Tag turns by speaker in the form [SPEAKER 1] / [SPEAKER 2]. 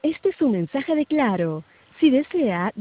[SPEAKER 1] Este es un mensaje de Claro. Si desea